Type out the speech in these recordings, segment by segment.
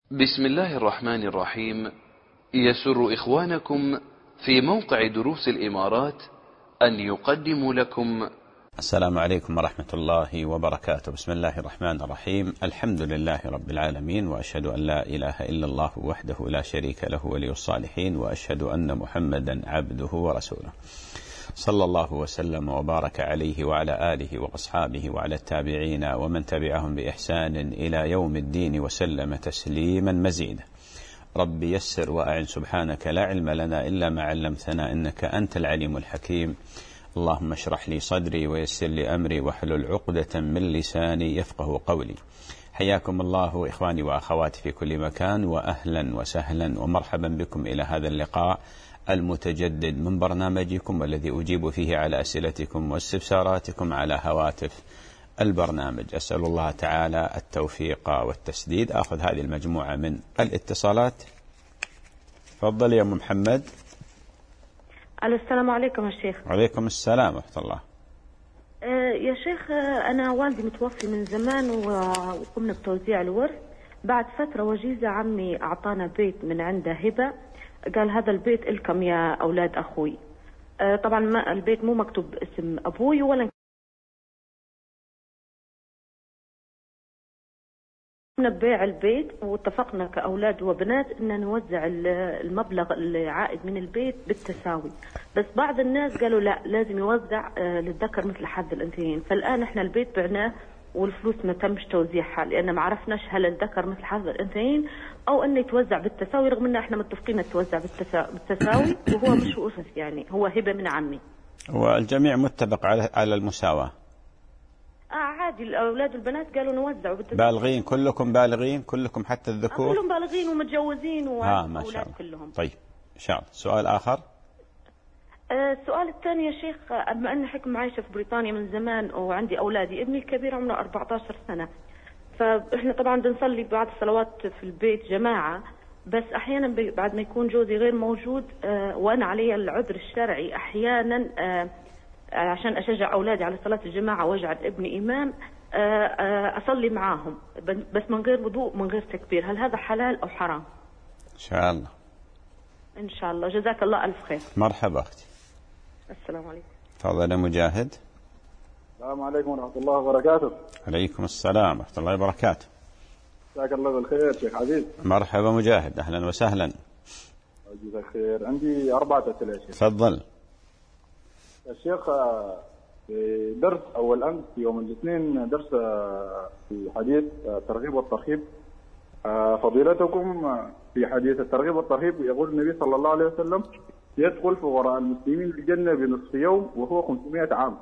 بسم الله الرحمن الرحيم. يسر إخوانكم في موقع دروس الإمارات أن يقدموا لكم السلام عليكم ورحمة الله وبركاته. بسم الله الرحمن الرحيم. الحمد لله رب العالمين، وأشهد أن لا إله إلا الله وحده لا شريك له ولي الصالحين، وأشهد أن محمدا عبده ورسوله، صلى الله وسلم وبارك عليه وعلى آله وأصحابه وعلى التابعين ومن تبعهم بإحسان إلى يوم الدين وسلم تسليما مزيدا. رب يسر وأعن، سبحانك لا علم لنا إلا ما علمتنا، إنك أنت العليم الحكيم. اللهم اشرح لي صدري ويسر لي أمري واحلل عقدة من لساني يفقه قولي. حياكم الله إخواني وأخواتي في كل مكان، وأهلا وسهلا ومرحبا بكم إلى هذا اللقاء المتجدد من برنامجكم، والذي أجيب فيه على أسئلتكم واستفساراتكم على هواتف البرنامج. أسأل الله تعالى التوفيق والتسديد. أخذ هذه المجموعة من الاتصالات. تفضل يا أم محمد. السلام عليكم يا شيخ. وعليكم السلام ورحمة الله. يا شيخ، أنا والدي متوفي من زمان وقمنا بتوزيع الورث. بعد فترة وجيزة عمي أعطانا بيت من عنده هبة، قال هذا البيت إلكم يا أولاد أخوي. طبعا البيت مو مكتوب اسم أبوي ولا بيع البيت، واتفقنا كأولاد وبنات أن نوزع المبلغ العائد من البيت بالتساوي، بس بعض الناس قالوا لا، لازم يوزع للذكر مثل حظ الأنثيين. فالآن احنا البيت بعناه والفلوس ما تمش توزيعها، لأن ما عرفناش هل الذكر مثل حظ الأنثيين أو أنه يتوزع بالتساوي، رغم أن احنا متفقين يتوزع بالتساوي، وهو مش أسس، يعني هو هبة من عمي. والجميع متفق على المساواة. عادي، الأولاد والبنات قالوا نوزعوا بالغين؟ كلكم بالغين؟ كلكم حتى الذكور؟ كلهم بالغين ومتجوزين وأولاد كلهم. طيب إن شاء الله. سؤال آخر. السؤال الثاني يا شيخ، بما أن حكم عايشة في بريطانيا من زمان وعندي أولادي، ابني الكبير عمره 14 سنة، فإحنا طبعا بنصلي بعد الصلوات في البيت جماعة، بس أحيانا بعد ما يكون جوزي غير موجود وأنا علي العذر الشرعي، أحيانا عشان أشجع أولادي على صلاة الجماعة واجعل ابني إمام، أصلي معاهم بس من غير وضوء من غير تكبير. هل هذا حلال أو حرام؟ إن شاء الله. إن شاء الله. جزاك الله ألف خير. مرحبا أختي. السلام عليكم. تفضل يا مجاهد. السلام عليكم ورحمة الله وبركاته. عليكم السلام ورحمة الله وبركاته. جزاك الله بالخير شيخ عزيز. مرحبا مجاهد، أهلا وسهلا. جزاك خير. عندي 4 أسئلة يا شيخ. تفضل. يا شيخ، في درس أول أمس في يوم الاثنين، درس في حديث الترغيب والترهيب، فضيلتكم في حديث الترغيب والترهيب يقول النبي صلى الله عليه وسلم يدخل فقراء المسلمين في الجنة بنصف يوم وهو 500 عام.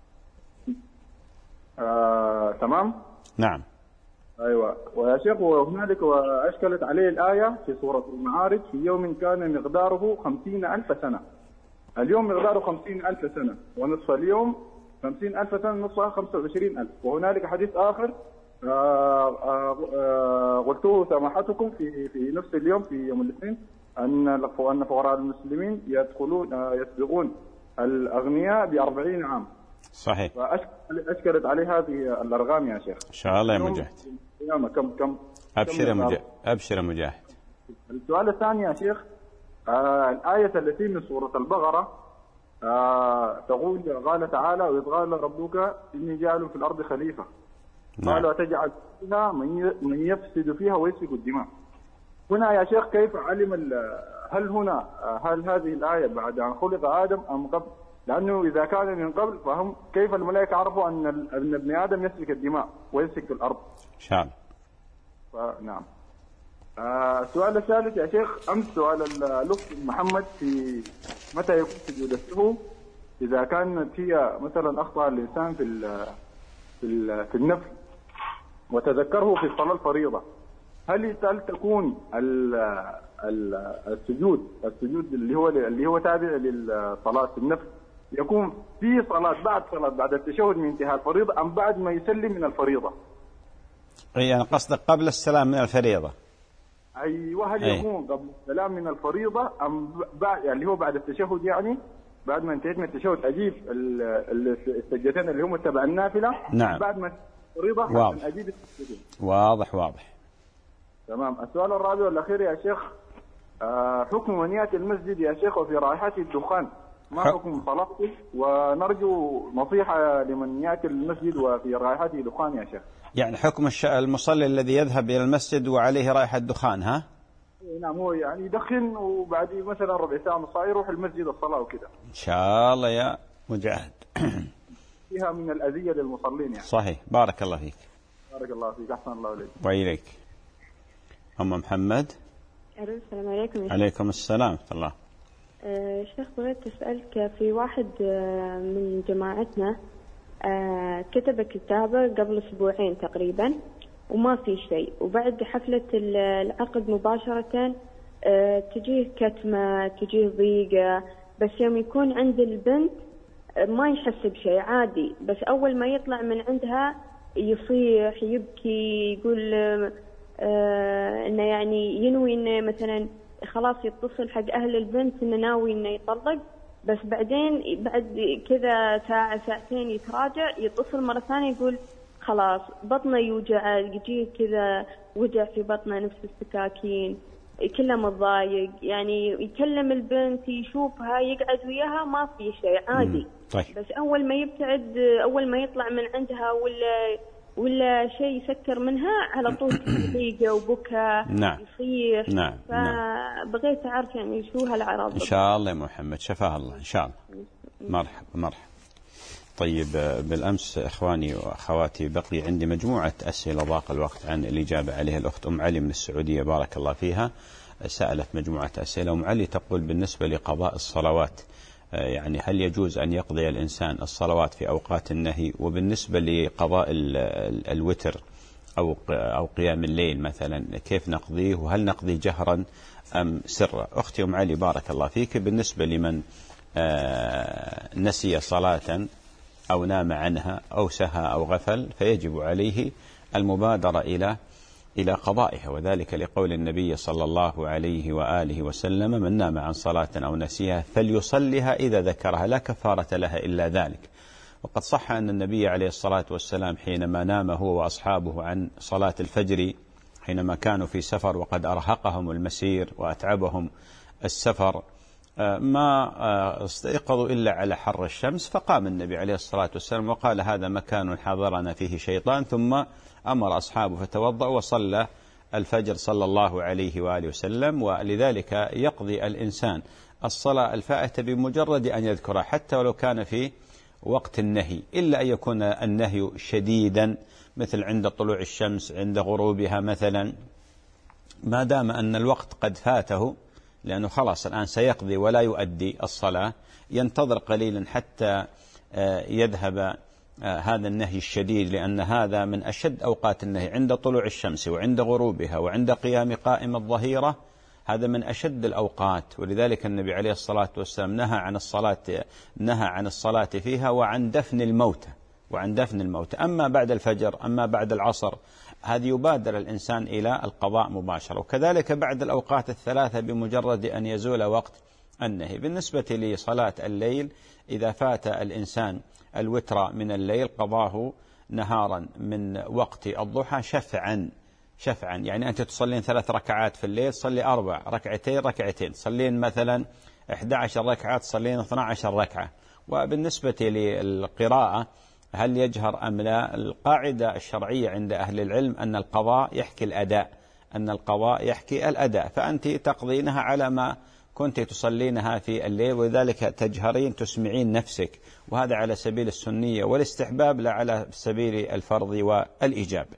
تمام؟ نعم. أيوة. ويا شيخ، وهنالك وأشكلت عليه الآية في سورة المعارج في يوم كان مقداره 50,000 سنة. اليوم مقداره 50,000 سنة، ونصف اليوم 50,000 سنة، نصفها 25,000. وهنالك حديث آخر قلته سماحتكم في نفس اليوم في يوم الاثنين أن فقراء المسلمين يسبقون الأغنياء ب40 عام. صحيح. أشكلت عليه هذه الأرقام يا شيخ. إن شاء الله يا مجاهد. كم أبشر يا مجاهد. أبشر يا مجاهد. السؤال الثاني يا شيخ، الآية التي من سورة البقرة تقول قال تعالى وإذ قال ربك إني جاعل في الأرض خليفة، قالوا أتجعل فيها من يفسد فيها ويسفك الدماء. هنا يا شيخ كيف علم هل هذه الآية بعد أن خلق آدم أم قبل؟ لأنه إذا كان من قبل فهم كيف الملائكة عرفوا أن ابن آدم يسفك الدماء ويسفك الأرض؟ إن شاء الله. نعم. السؤال الثالث يا شيخ، أمس سؤال الأخت محمد في متى يكون سجود السهو إذا كانت هي مثلا أخطأ الإنسان في النفل وتذكره في الصلاة الفريضة، هل تكون السجود اللي هو تابع للصلاة في النفل يكون في صلاة بعد التشهد من انتهاء الفريضة أم بعد ما يسلم من الفريضة؟ يعني قصدك قبل السلام من الفريضة؟ أيوة. هل يكون قبل السلام من الفريضة أم بعد، يعني اللي هو بعد التشهد، يعني بعد ما انتهيت من التشهد أجيب السجدتين اللي هم تبع النافلة؟ نعم. بعد ما الفريضة واضح. أجيب السجدتين. واضح. تمام. السؤال الرابع والأخير يا شيخ، حكم من يأتي المسجد يا شيخ وفي رائحته الدخان، ما حكم صلاته؟ ونرجو نصيحة لمن يأتي المسجد وفي رائحته دخان يا شيخ. يعني حكم المصلي الذي يذهب إلى المسجد وعليه رائحة دخان، ها؟ نعم، هو يعني يدخن وبعد مثلا ربع ساعة نص ساعة يروح المسجد الصلاة وكذا. إن شاء الله يا مجاهد. فيها من الأذية للمصلين يعني. صحيح. بارك الله فيك. بارك الله فيك، أحسن الله إليك. وإليك. أم محمد. السلام عليكم. عليكم السلام ورحمة الله. شيخ بغيت أسألك، في واحد من جماعتنا كتب كتابة قبل أسبوعين تقريبا وما في شيء، وبعد حفلة العقد مباشرة تجيه كتمة، تجيه ضيقة، بس يوم يكون عند البنت ما يحس بشيء عادي، بس أول ما يطلع من عندها يصيح يبكي، يقول إنه يعني ينوي إنه مثلا خلاص يتصل حق أهل البنت إنه ناوي إنه يطلق، بس بعدين بعد كذا ساعة ساعتين يتراجع، يتصل مرة ثانية يقول خلاص بطنه يوجع، يجيه كذا وجع في بطنه نفس السكاكين، كله متضايق، يعني يكلم البنت يشوفها يقعد وياها ما في شيء عادي. طيب. بس أول ما يبتعد، أول ما يطلع من عندها ولا شيء يسكر منها على طول ضيقة وبكى. نعم. يصيح. نعم. فبغيت أعرف يعني شو هالأعراض. إن شاء الله يا محمد، شفاها الله إن شاء الله. مرحبا مرحبا. طيب، بالأمس إخواني وأخواتي بقي عندي مجموعة أسئلة ضاق الوقت عن الإجابة عليها. الأخت أم علي من السعودية بارك الله فيها سألت مجموعة أسئلة. أم علي تقول بالنسبة لقضاء الصلوات، يعني هل يجوز أن يقضي الإنسان الصلوات في أوقات النهي؟ وبالنسبة لقضاء الوتر أو قيام الليل مثلا كيف نقضيه؟ وهل نقضي جهرا أم سرا؟ أختي أم علي بارك الله فيك، بالنسبة لمن نسي صلاة أو نام عنها أو سهى أو غفل فيجب عليه المبادرة إلى قضائها، وذلك لقول النبي صلى الله عليه وآله وسلم: من نام عن صلاة أو نسيها فليصلها إذا ذكرها، لا كفارة لها إلا ذلك. وقد صح أن النبي عليه الصلاة والسلام حينما نام هو وأصحابه عن صلاة الفجر حينما كانوا في سفر وقد أرهقهم المسير وأتعبهم السفر، ما استيقظوا إلا على حر الشمس، فقام النبي عليه الصلاة والسلام وقال: هذا مكان حاضرنا فيه شيطان، ثم أمر أصحابه فتوضأ وصلى الفجر صلى الله عليه وآله وسلم. ولذلك يقضي الإنسان الصلاة الفائتة بمجرد أن يذكرها حتى ولو كان في وقت النهي، إلا أن يكون النهي شديدا مثل عند طلوع الشمس، عند غروبها مثلا، ما دام أن الوقت قد فاته لأنه خلاص الآن سيقضي ولا يؤدي الصلاة، ينتظر قليلا حتى يذهب هذا النهي الشديد، لأن هذا من أشد أوقات النهي، عند طلوع الشمس وعند غروبها وعند قيام قائم الظهيرة، هذا من أشد الأوقات. ولذلك النبي عليه الصلاة والسلام نهى عن الصلاة فيها وعن دفن الموتى. أما بعد الفجر، أما بعد العصر، هذه يبادر الإنسان إلى القضاء مباشرة. وكذلك بعد الأوقات الثلاثة بمجرد أن يزول وقت النهي. بالنسبة لصلاة الليل، إذا فات الإنسان الوتر من الليل قضاه نهارا من وقت الضحى شفعا، يعني أنت تصلين 3 ركعات في الليل، صلي 4 ركعتين، تصلين مثلا 11 ركعة، تصلين 12 ركعة. وبالنسبة للقراءة هل يجهر أم لا؟ القاعدة الشرعية عند أهل العلم أن القضاء يحكي الأداء، فأنت تقضينها على ما كنت تصلينها في الليل، ولذلك تجهرين تسمعين نفسك، وهذا على سبيل السنية والاستحباب لا على سبيل الفرض والإيجاب.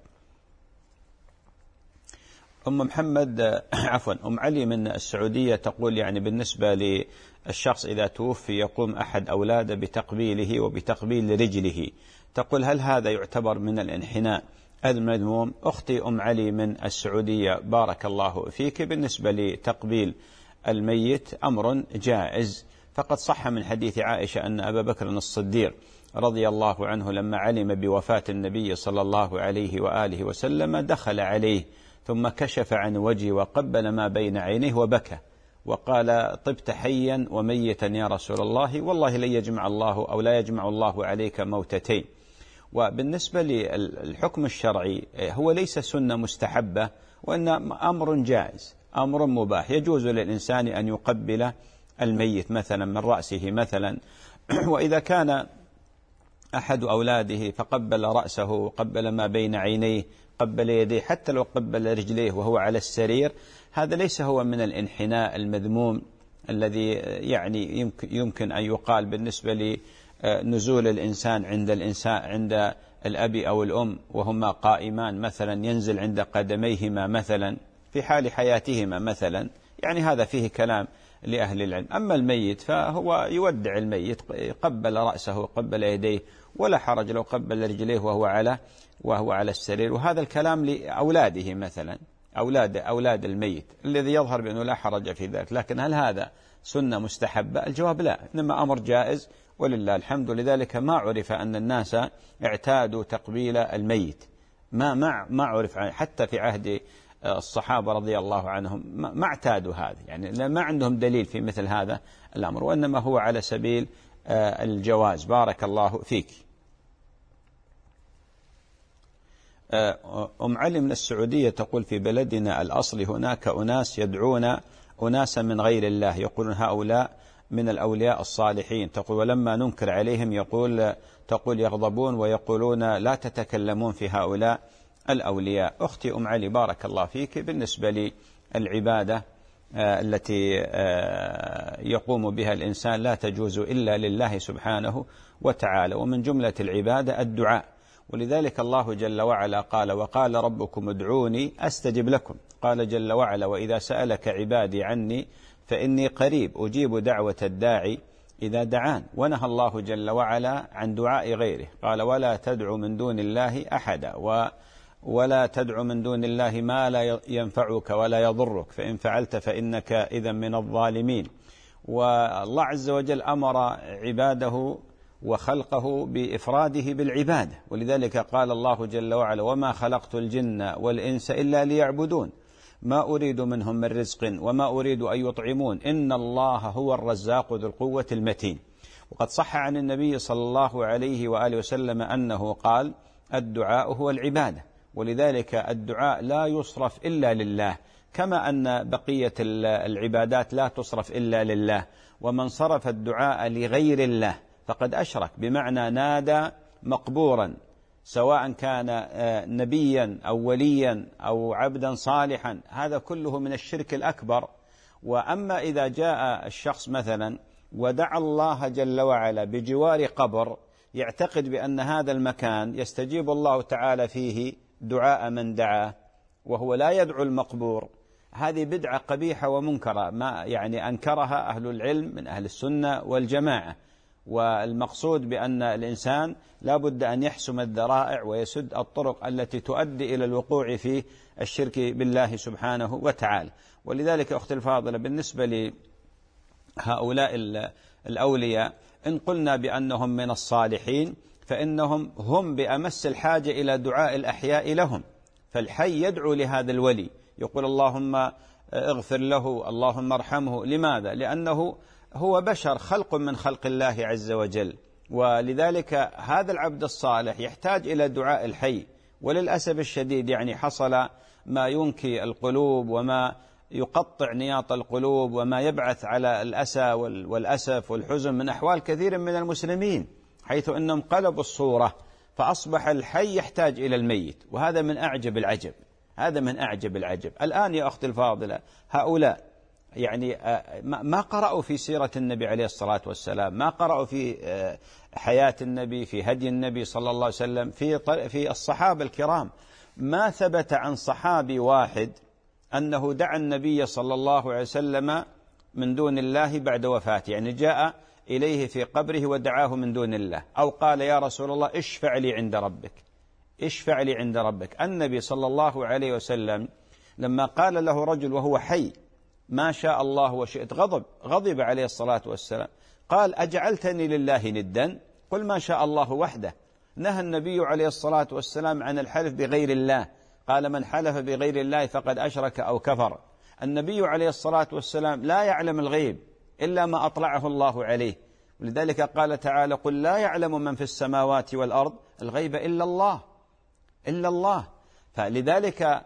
أم علي من السعودية تقول يعني بالنسبة للشخص إذا توفي يقوم أحد أولاده بتقبيله وبتقبيل رجله، تقول هل هذا يعتبر من الانحناء المذموم؟ أختي أم علي من السعودية بارك الله فيك، بالنسبة لتقبيل الميت أمر جائز، فقد صح من حديث عائشة أن أبا بكر الصديق رضي الله عنه لما علم بوفاة النبي صلى الله عليه وآله وسلم دخل عليه ثم كشف عن وجهه وقبل ما بين عينيه وبكى وقال: طبت حيا وميتا يا رسول الله، والله لا يجمع الله عليك موتتين. وبالنسبة للحكم الشرعي هو ليس سنة مستحبة وإن أمر جائز، أمر مباح، يجوز للإنسان أن يقبل الميت مثلا من رأسه مثلا. وإذا كان أحد أولاده فقبل رأسه، قبل ما بين عينيه، قبل يديه، حتى لو قبل رجليه وهو على السرير، هذا ليس هو من الانحناء المذموم الذي يعني يمكن أن يقال بالنسبة لنزول الإنسان عند الأب أو الأم وهما قائمان مثلا، ينزل عند قدميهما مثلا في حال حياتهما مثلا، يعني هذا فيه كلام لأهل العلم. أما الميت فهو يودع الميت، قبل رأسه قبل يديه، ولا حرج لو قبل رجليه وهو على السرير. وهذا الكلام لأولاده مثلا، أولاد الميت، الذي يظهر بأنه لا حرج في ذلك. لكن هل هذا سنة مستحبة؟ الجواب لا، إنما أمر جائز ولله الحمد. لذلك ما عرف أن الناس اعتادوا تقبيل الميت، ما عرف، حتى في عهد الصحابة رضي الله عنهم ما اعتادوا هذا، يعني ما عندهم دليل في مثل هذا الأمر، وإنما هو على سبيل الجواز. بارك الله فيك. أم علي من السعودية تقول: في بلدنا الأصل هناك أناس يدعون أناسا من غير الله، يقولون هؤلاء من الأولياء الصالحين. تقول: ولما ننكر عليهم تقول يغضبون ويقولون لا تتكلمون في هؤلاء الأولياء. أختي أم علي بارك الله فيك، بالنسبة للعبادة التي يقوم بها الإنسان لا تجوز إلا لله سبحانه وتعالى، ومن جملة العبادة الدعاء. ولذلك الله جل وعلا قال: وقال ربكم ادعوني أستجب لكم. قال جل وعلا: وإذا سألك عبادي عني فإني قريب أجيب دعوة الداعي إذا دعان. ونهى الله جل وعلا عن دعاء غيره، قال: ولا تدع من دون الله أحدا، ولا تدع من دون الله ما لا ينفعك ولا يضرك، فإن فعلت فإنك إذا من الظالمين. والله عز وجل أمر عباده وخلقه بإفراده بالعبادة، ولذلك قال الله جل وعلا: وما خلقت الجن والإنس إلا ليعبدون ما أريد منهم من رزق وما أريد أن يطعمون إن الله هو الرزاق ذو القوة المتين. وقد صح عن النبي صلى الله عليه وآله وسلم أنه قال: الدعاء هو العبادة. ولذلك الدعاء لا يصرف إلا لله، كما أن بقية العبادات لا تصرف إلا لله. ومن صرف الدعاء لغير الله فقد أشرك، بمعنى نادى مقبورا، سواء كان نبيا أو وليا أو عبدا صالحا، هذا كله من الشرك الأكبر. وأما إذا جاء الشخص مثلا ودعا الله جل وعلا بجوار قبر، يعتقد بأن هذا المكان يستجيب الله تعالى فيه دعاء من دعاه وهو لا يدعو المقبور، هذه بدعة قبيحة ومنكرة، ما يعني أنكرها أهل العلم من أهل السنة والجماعة. والمقصود بأن الإنسان لا بد أن يحسم الذرائع ويسد الطرق التي تؤدي إلى الوقوع في الشرك بالله سبحانه وتعالى. ولذلك أختي الفاضلة، بالنسبة لهؤلاء الأولياء، إن قلنا بأنهم من الصالحين فإنهم هم بأمس الحاجة إلى دعاء الأحياء لهم. فالحي يدعو لهذا الولي، يقول: اللهم اغفر له، اللهم ارحمه. لماذا؟ لأنه هو بشر، خلق من خلق الله عز وجل. ولذلك هذا العبد الصالح يحتاج إلى دعاء الحي. وللأسف الشديد يعني حصل ما ينكي القلوب وما يقطع نياط القلوب وما يبعث على الأسى والأسف والحزن من أحوال كثير من المسلمين، حيث أنهم قلبوا الصورة فأصبح الحي يحتاج إلى الميت. وهذا من أعجب العجب، هذا من أعجب العجب. الآن يا أختي الفاضلة، هؤلاء يعني ما قرأوا في سيرة النبي عليه الصلاة والسلام، ما قرأوا في حياة النبي، في هدي النبي صلى الله عليه وسلم، في الصحابة الكرام. ما ثبت عن صحابي واحد أنه دعا النبي صلى الله عليه وسلم من دون الله بعد وفاته، يعني جاء إليه في قبره ودعاه من دون الله، أو قال: يا رسول الله اشفع لي عند ربك، اشفع لي عند ربك. النبي صلى الله عليه وسلم لما قال له رجل وهو حي: ما شاء الله وشئت، غضب عليه الصلاة والسلام، قال: أجعلتني لله ندا؟ قل ما شاء الله وحده. نهى النبي عليه الصلاة والسلام عن الحلف بغير الله، قال: من حلف بغير الله فقد أشرك أو كفر. النبي عليه الصلاة والسلام لا يعلم الغيب إلا ما أطلعه الله عليه، ولذلك قال تعالى: قل لا يعلم من في السماوات والأرض الغيب إلا الله. فلذلك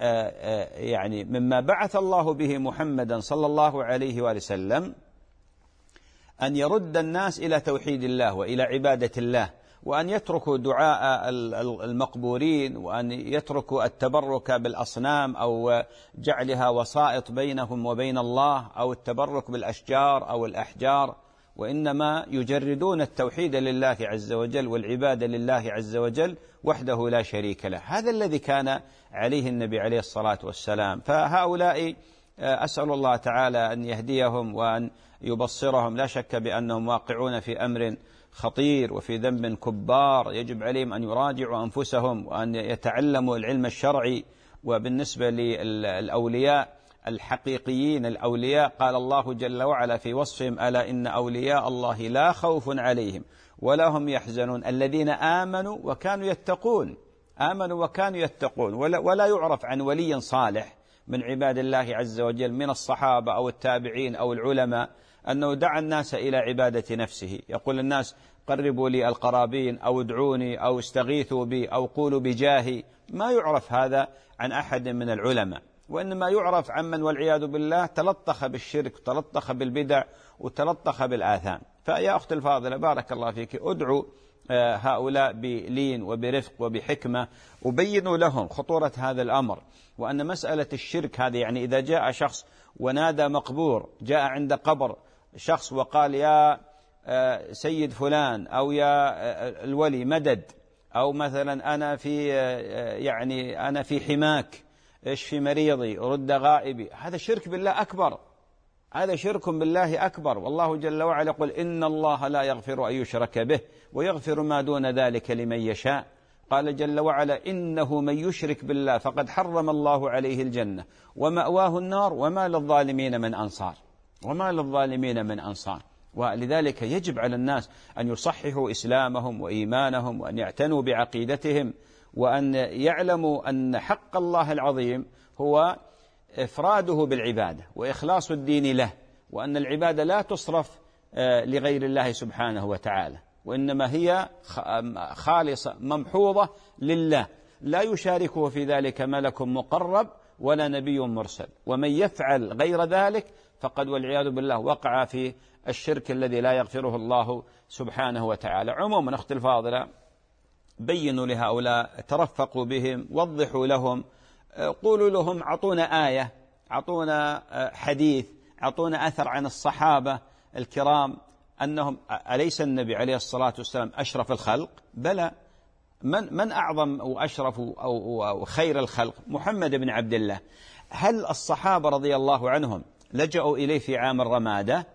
يعني مما بعث الله به محمدا صلى الله عليه وآله وسلم أن يرد الناس إلى توحيد الله وإلى عبادة الله، وأن يتركوا دعاء المقبورين، وأن يتركوا التبرك بالأصنام أو جعلها وسائط بينهم وبين الله، أو التبرك بالأشجار أو الأحجار، وإنما يجردون التوحيد لله عز وجل والعبادة لله عز وجل وحده لا شريك له. هذا الذي كان عليه النبي عليه الصلاة والسلام. فهؤلاء أسأل الله تعالى أن يهديهم وأن يبصرهم. لا شك بأنهم واقعون في أمر خطير وفي ذنب كبار، يجب عليهم أن يراجعوا أنفسهم وأن يتعلموا العلم الشرعي. وبالنسبة للأولياء الحقيقيين الأولياء، قال الله جل وعلا في وصفهم: ألا إن أولياء الله لا خوف عليهم ولا هم يحزنون الذين آمنوا وكانوا يتقون. آمنوا وكانوا يتقون. ولا يعرف عن ولي صالح من عباد الله عز وجل من الصحابة أو التابعين أو العلماء أنه دعا الناس إلى عبادة نفسه، يقول الناس: قربوا لي القرابين، أو ادعوني، أو استغيثوا بي، أو قولوا بجاهي. ما يعرف هذا عن أحد من العلماء، وإنما يعرف عمن والعياذ بالله تلطخ بالشرك وتلطخ بالبدع وتلطخ بالآثام. فيا أخت الفاضلة بارك الله فيك، ادعوا هؤلاء بلين وبرفق وبحكمة، وبينوا لهم خطورة هذا الأمر، وأن مسألة الشرك هذه يعني إذا جاء شخص ونادى مقبور، جاء عند قبر شخص وقال: يا سيد فلان، أو يا الولي مدد، أو مثلا أنا في حماك، اشفي مريضي، رد غائبي، هذا شرك بالله أكبر. هذا شرك بالله أكبر. والله جل وعلا يقول: إن الله لا يغفر أن يشرك به ويغفر ما دون ذلك لمن يشاء. قال جل وعلا: إنه من يشرك بالله فقد حرم الله عليه الجنة ومأواه النار وما للظالمين من أنصار. وما للظالمين من أنصار. ولذلك يجب على الناس أن يصححوا إسلامهم وإيمانهم، وأن يعتنوا بعقيدتهم، وأن يعلموا أن حق الله العظيم هو إفراده بالعبادة وإخلاص الدين له، وأن العبادة لا تصرف لغير الله سبحانه وتعالى، وإنما هي خالصة ممحوظة لله، لا يشاركه في ذلك ملك مقرب ولا نبي مرسل. ومن يفعل غير ذلك فقد والعياذ بالله وقع في الشرك الذي لا يغفره الله سبحانه وتعالى. عموما أختي الفاضلة، بينوا لهؤلاء، ترفقوا بهم، وضحوا لهم، قولوا لهم: أعطونا آية، أعطونا حديث، أعطونا أثر عن الصحابة الكرام أنهم أليس النبي عليه الصلاة والسلام أشرف الخلق؟ بلى. من أعظم وأشرف أو خير الخلق؟ محمد بن عبد الله. هل الصحابة رضي الله عنهم لجأوا إليه في عام الرمادة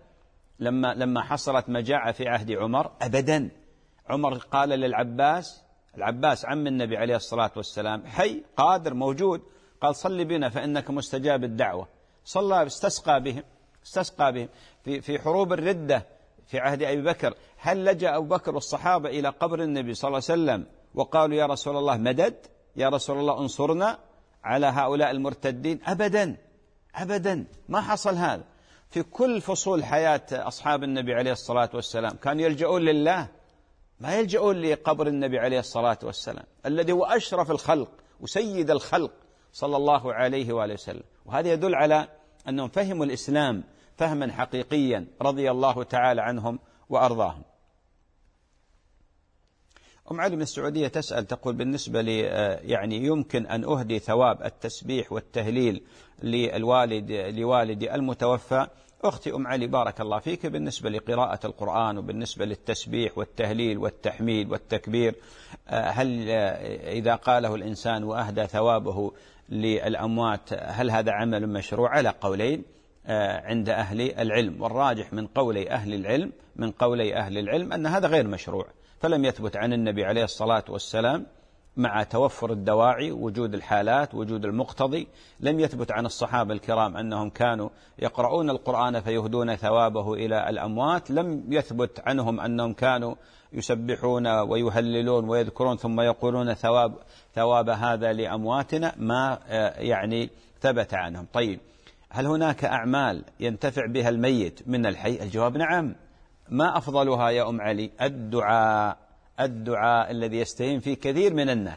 لما حصلت مجاعة في عهد عمر؟ أبدا. عمر قال للعباس، العباس عم النبي عليه الصلاة والسلام، حي قادر موجود، قال: صل بنا فإنك مستجاب الدعوة. صلى، استسقى بهم في حروب الردة في عهد أبي بكر. هل لجأ أبو بكر والصحابة إلى قبر النبي صلى الله عليه وسلم وقالوا: يا رسول الله مدد، يا رسول الله انصرنا على هؤلاء المرتدين؟ أبدا أبدا، ما حصل هذا. في كل فصول حياة أصحاب النبي عليه الصلاة والسلام كانوا يلجؤون لله، ما يلجؤون لقبر النبي عليه الصلاة والسلام الذي هو أشرف الخلق وسيد الخلق صلى الله عليه وآله وسلم. وهذا يدل على أنهم فهموا الإسلام فهما حقيقيا رضي الله تعالى عنهم وأرضاهم. أم علي من السعودية تسأل، تقول: بالنسبة لي يعني يمكن أن أهدي ثواب التسبيح والتهليل لوالدي المتوفى؟ أختي أم علي بارك الله فيك، بالنسبة لقراءة القرآن وبالنسبة للتسبيح والتهليل والتحميد والتكبير، هل إذا قاله الإنسان وأهدى ثوابه للأموات هل هذا عمل مشروع؟ على قولين عند أهل العلم، والراجح من قولي أهل العلم أن هذا غير مشروع، فلم يثبت عن النبي عليه الصلاة والسلام مع توفر الدواعي، وجود الحالات، وجود المقتضي. لم يثبت عن الصحابة الكرام أنهم كانوا يقرؤون القرآن فيهدون ثوابه إلى الأموات. لم يثبت عنهم أنهم كانوا يسبحون ويهللون ويذكرون ثم يقولون ثواب هذا لأمواتنا، ما يعني ثبت عنهم. طيب، هل هناك أعمال ينتفع بها الميت من الحي؟ الجواب نعم. ما أفضلها يا أم علي؟ الدعاء الذي يستهين فيه كثير من الناس،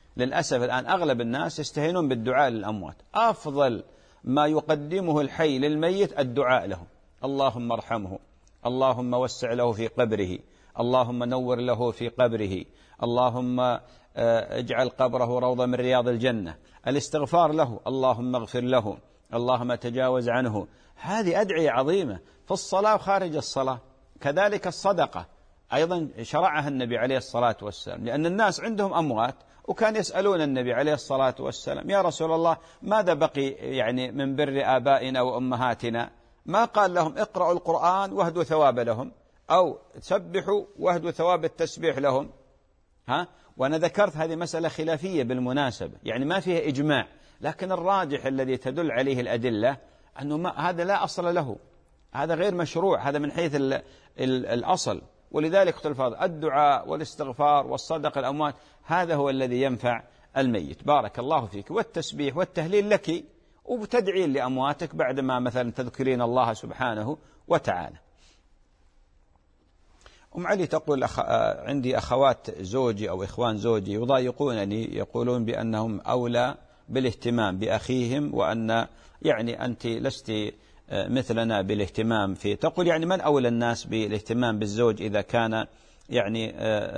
للأسف الآن أغلب الناس يستهينون بالدعاء للأموات. أفضل ما يقدمه الحي للميت الدعاء له، اللهم ارحمه، اللهم وسع له في قبره، اللهم نور له في قبره، اللهم اجعل قبره روضة من رياض الجنة، الاستغفار له، اللهم اغفر له، اللهم تجاوز عنه. هذه أدعية عظيمة في الصلاة وخارج الصلاة. كذلك الصدقة أيضا شرعها النبي عليه الصلاة والسلام، لأن الناس عندهم أموات وكان يسألون النبي عليه الصلاة والسلام يا رسول الله ماذا بقي يعني من بر آبائنا وأمهاتنا؟ ما قال لهم اقرأوا القرآن واهدوا ثواب لهم، أو سبحوا واهدوا ثواب التسبيح لهم. وأنا ذكرت هذه مسألة خلافية بالمناسبة، يعني ما فيها إجماع، لكن الراجح الذي تدل عليه الأدلة أنه هذا لا أصل له، هذا غير مشروع، هذا من حيث الأصل. ولذلك اختلفوا الدعاء والاستغفار والصدق الأموات، هذا هو الذي ينفع الميت. بارك الله فيك. والتسبيح والتهليل لك، وتدعين لأمواتك بعدما مثلا تذكرين الله سبحانه وتعالى. أم علي تقول عندي أخوات زوجي أو إخوان زوجي يضايقونني، يقولون بأنهم أولى بالاهتمام بأخيهم، وأن يعني أنت لست مثلنا بالاهتمام في، تقول يعني من أولى الناس بالاهتمام بالزوج إذا كان يعني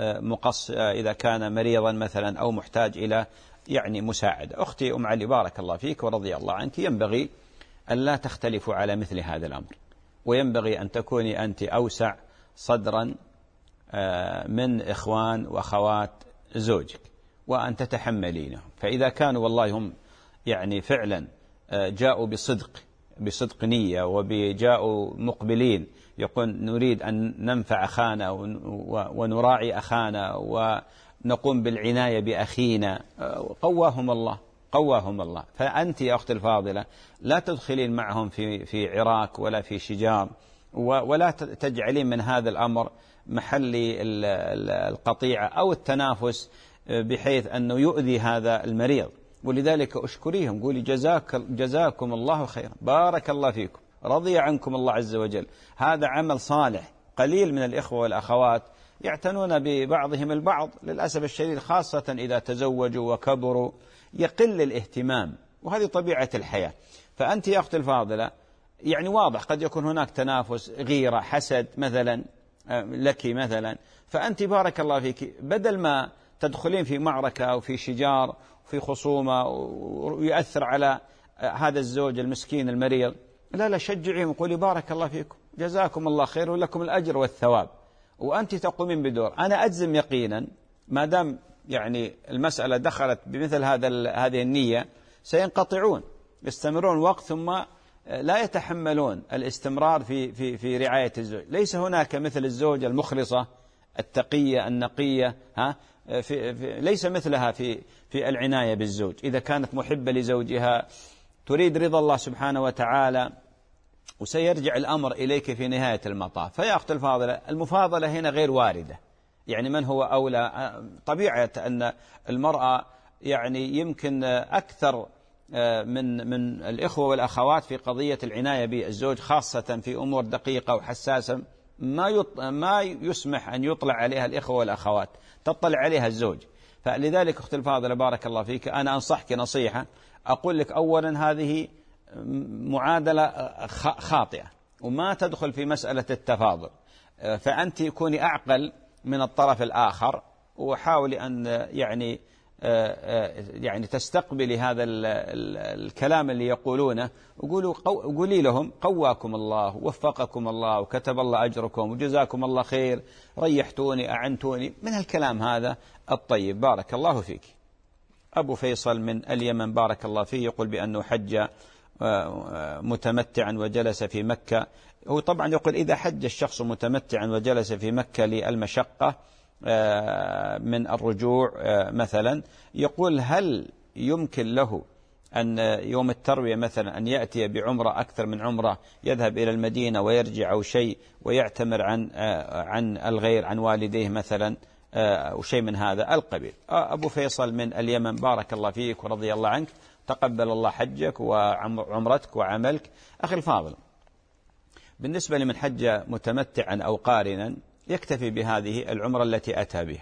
إذا كان مريضا مثلا أو محتاج إلى يعني مساعدة. أختي أم علي بارك الله فيك ورضي الله عنك، ينبغي أن لا تختلفوا على مثل هذا الأمر، وينبغي أن تكوني أنت أوسع صدرا من إخوان وأخوات زوجك، وأن تتحملينهم. فإذا كانوا والله هم يعني فعلا جاءوا بصدق نية وجاءوا مقبلين يقول نريد أن ننفع أخانا ونراعي أخانا ونقوم بالعناية بأخينا، قواهم الله. فأنت يا أختي الفاضلة لا تدخلين معهم في عراك ولا في شجار، ولا تجعلين من هذا الأمر محل القطيعة أو التنافس بحيث أنه يؤذي هذا المريض. ولذلك أشكريهم، قولي جزاكم الله خيرا، بارك الله فيكم، رضي عنكم الله عز وجل. هذا عمل صالح. قليل من الإخوة والأخوات يعتنون ببعضهم البعض للأسف الشديد، خاصة إذا تزوجوا وكبروا يقل الاهتمام، وهذه طبيعة الحياة. فأنت يا أختي الفاضلة يعني واضح قد يكون هناك تنافس، غيرة، حسد مثلا لك مثلا، فأنت بارك الله فيك بدل ما تدخلين في معركة أو في شجار في خصومة ويؤثر على هذا الزوج المسكين المريض، لا شجعيهم وقولي بارك الله فيكم، جزاكم الله خير ولكم الأجر والثواب، وأنت تقومين بدور. أنا أجزم يقينا ما دام يعني المسألة دخلت بمثل هذه النية سينقطعون، يستمرون وقت ثم لا يتحملون الاستمرار في رعاية الزوج. ليس هناك مثل الزوجة المخلصة التقية النقية، ليس مثلها في العناية بالزوج. إذا كانت محبة لزوجها تريد رضا الله سبحانه وتعالى، وسيرجع الأمر إليك في نهاية المطاف. فيا أخت الفاضلة المفاضلة هنا غير واردة، يعني من هو أولى. طبيعة أن المرأة يعني يمكن أكثر من الإخوة والأخوات في قضية العناية بالزوج، خاصة في أمور دقيقة وحساسة ما يسمح أن يطلع عليها الإخوة والأخوات، تطلع عليها الزوج. فلذلك أختي الفاضلة بارك الله فيك، أنا أنصحك نصيحة، أقول لك أولا هذه معادلة خاطئة وما تدخل في مسألة التفاضل، فأنت كوني أعقل من الطرف الآخر، وحاولي أن يعني تستقبلي هذا الكلام اللي يقولونه، قولي لهم قواكم الله وفقكم الله وكتب الله أجركم وجزاكم الله خير، ريحتوني أعنتوني، من الكلام هذا الطيب. بارك الله فيك. أبو فيصل من اليمن بارك الله فيه يقول بأنه حج متمتعا وجلس في مكة. هو طبعا يقول إذا حج الشخص متمتعا وجلس في مكة للمشقة من الرجوع مثلا، يقول هل يمكن له أن يوم التروية مثلا أن يأتي بعمرة أكثر من عمرة، يذهب إلى المدينة ويرجع أو شيء، ويعتمر عن الغير، عن والديه مثلا أو شيء من هذا القبيل. أبو فيصل من اليمن بارك الله فيك ورضي الله عنك، تقبل الله حجك وعمرتك وعملك. أخي الفاضل، بالنسبة لمن حج متمتعا أو قارنا يكتفي بهذه العمرة التي أتى بها،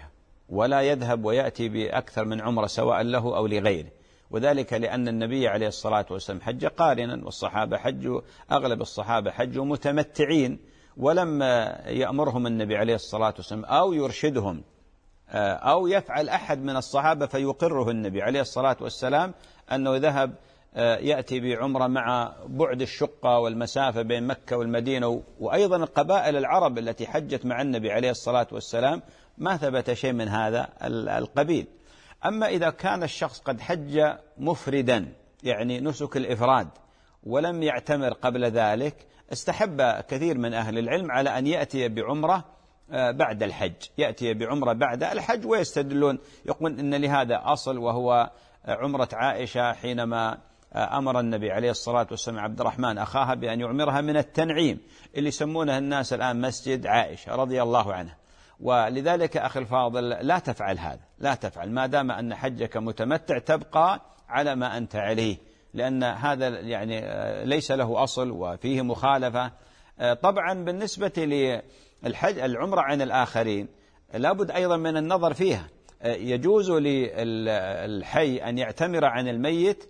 ولا يذهب ويأتي بأكثر من عمرة سواء له أو لغيره، وذلك لأن النبي عليه الصلاة والسلام حج قارنا، والصحابة حجوا، أغلب الصحابة حجوا متمتعين، ولم يأمرهم النبي عليه الصلاة والسلام أو يرشدهم أو يفعل أحد من الصحابة فيقره النبي عليه الصلاة والسلام أنه ذهب يأتي بعمرة مع بعد الشقة والمسافة بين مكة والمدينة. وأيضا القبائل العرب التي حجت مع النبي عليه الصلاة والسلام ما ثبت شيء من هذا القبيل. أما إذا كان الشخص قد حج مفردا يعني نسك الإفراد ولم يعتمر قبل ذلك، استحب كثير من أهل العلم على أن يأتي بعمرة بعد الحج، يأتي بعمرة بعد الحج، ويستدلون يقول إن لهذا أصل، وهو عمرة عائشة حينما أمر النبي عليه الصلاة والسلام عبد الرحمن أخاها بأن يعمرها من التنعيم اللي يسمونه الناس الآن مسجد عائشة رضي الله عنها. ولذلك أخي الفاضل لا تفعل هذا، لا تفعل، ما دام أن حجك متمتع تبقى على ما أنت عليه، لأن هذا يعني ليس له أصل وفيه مخالفة. طبعا بالنسبة للحج العمرة عن الآخرين لابد أيضا من النظر فيها. يجوز للحي أن يعتمر عن الميت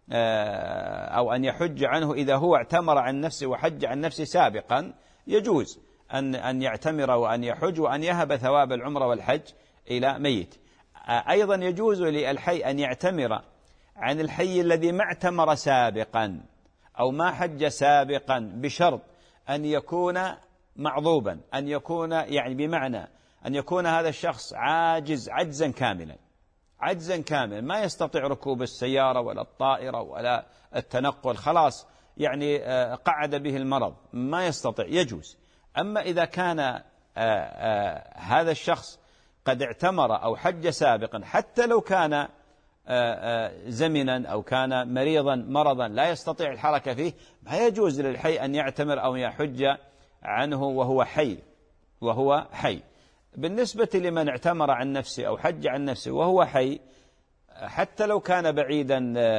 أو أن يحج عنه إذا هو اعتمر عن نفسه وحج عن نفسه سابقا، يجوز أن يعتمر وأن يحج وأن يهب ثواب العمرة والحج إلى ميت. أيضا يجوز للحي أن يعتمر عن الحي الذي ما اعتمر سابقا أو ما حج سابقا، بشرط أن يكون معذوبا، أن يكون يعني بمعنى أن يكون هذا الشخص عاجز عجزا كاملا، عجزا كاملا ما يستطيع ركوب السيارة ولا الطائرة ولا التنقل، خلاص يعني قعد به المرض ما يستطيع، يجوز. أما إذا كان هذا الشخص قد اعتمر أو حج سابقا حتى لو كان زمنا أو كان مريضا مرضا لا يستطيع الحركة فيه، ما يجوز للحي أن يعتمر أو يحج عنه وهو حي. بالنسبة لمن اعتمر عن نفسه أو حج عن نفسه وهو حي، حتى لو كان بعيدا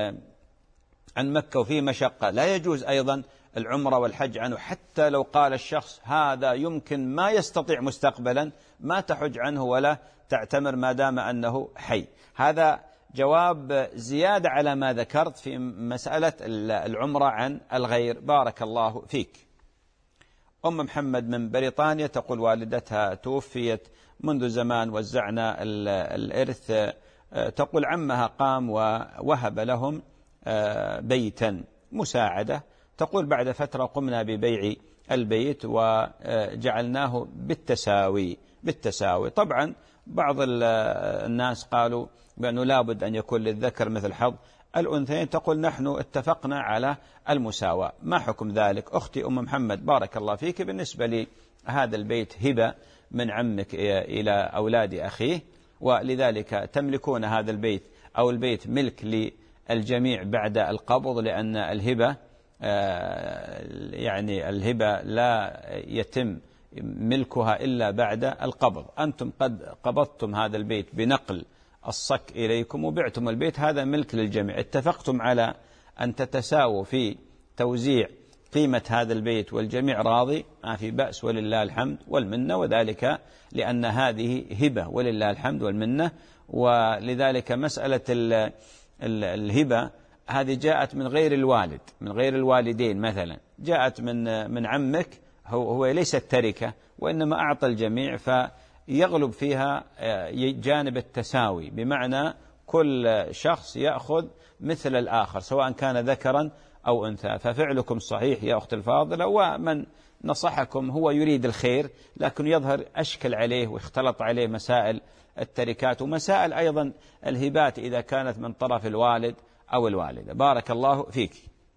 عن مكة وفيه مشقة لا يجوز أيضا العمرة والحج عنه، حتى لو قال الشخص هذا يمكن ما يستطيع مستقبلا ما تحج عنه ولا تعتمر ما دام أنه حي. هذا جواب زيادة على ما ذكرت في مسألة العمرة عن الغير. بارك الله فيك. أم محمد من بريطانيا تقول والدتها توفيت منذ زمان، وزعنا الإرث. تقول عمها قام ووهب لهم بيتا مساعدة. تقول بعد فترة قمنا ببيع البيت وجعلناه بالتساوي. طبعا بعض الناس قالوا بأنه لابد أن يكون للذكر مثل حظ الأنثيين. تقول نحن اتفقنا على المساواة. ما حكم ذلك أختي أم محمد؟ بارك الله فيك. بالنسبة لهذا البيت هبة من عمك إلى أولاد أخيه، ولذلك تملكون هذا البيت أو البيت ملك للجميع بعد القبض، لأن الهبة يعني الهبة لا يتم ملكها إلا بعد القبض. أنتم قد قبضتم هذا البيت بنقل الصك إليكم وبعتم البيت، هذا ملك للجميع. اتفقتم على أن تتساووا في توزيع قيمة هذا البيت والجميع راضي، ما في بأس ولله الحمد والمنة، وذلك لأن هذه هبة ولله الحمد والمنة. ولذلك مسألة الهبة هذه جاءت من غير الوالد، من غير الوالدين مثلا، جاءت من عمك، هو ليست تركة وإنما أعطى الجميع، فيغلب فيها جانب التساوي، بمعنى كل شخص يأخذ مثل الآخر سواء كان ذكرا أو أنثى. ففعلكم صحيح يا أخت الفاضلة، ومن نصحكم هو يريد الخير، لكن يظهر أشكل عليه واختلط عليه مسائل التركات ومسائل أيضا الهبات إذا كانت من طرف الوالد أو الوالدة. بارك الله فيك.